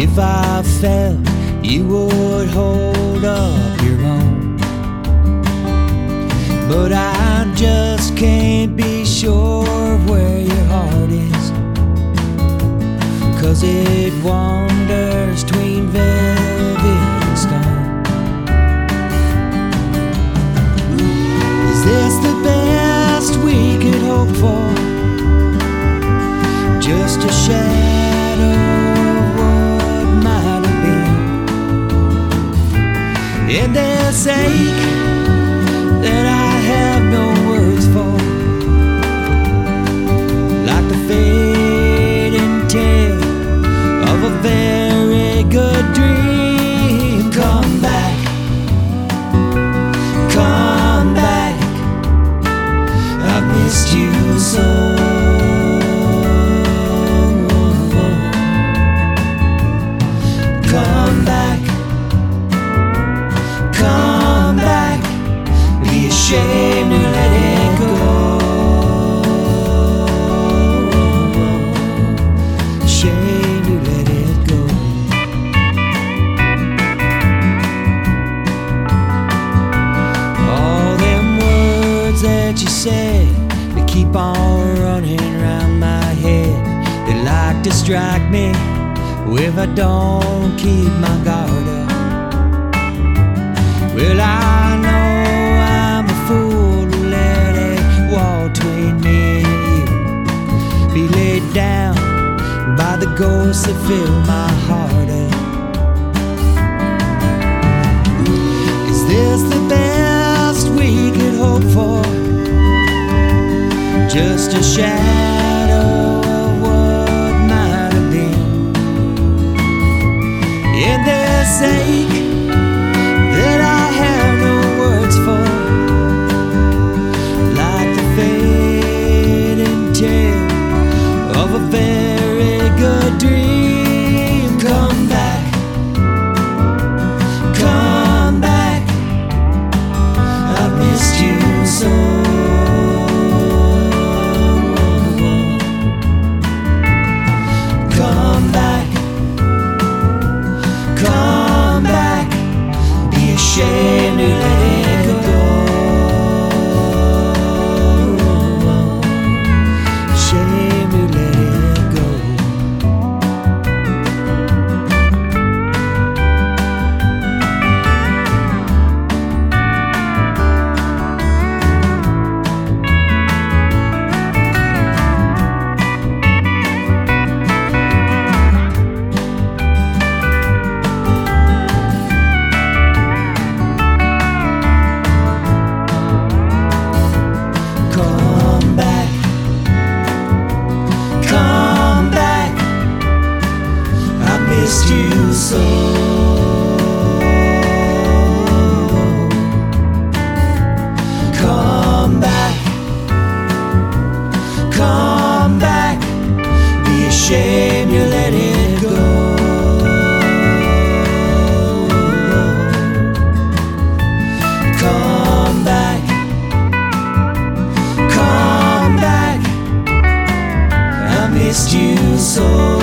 if I felt you would hold up your own. But I just can't be sure of where your heart is, 'cause it wanders between velvet and stone. Is this the best we could hope for? Just a shadow of what might have been. And this ache that I have no words for, like the fading tale of a very good dream. Come back, come back, I've missed you so. Come back, come back, be ashamed to let it go. Ashamed to let it go. All them words that you said, they keep on running round my head. They like to strike me if I don't keep my guard up. Well, I know I'm a fool to let it wall between me and you be laid down by the ghosts that fill my heart up. Is this the best we could hope for? Just a shadow of what might have been. In this ache that I have no words for, like the fading tale of a very good dream. Come back, come back, I've missed you so. Come back, come back, be ashamed to let it go. Ashamed to let it go. Come back, come back, I missed you so. Come back, come back, be ashamed you let it go. Come back, come back, I missed you so.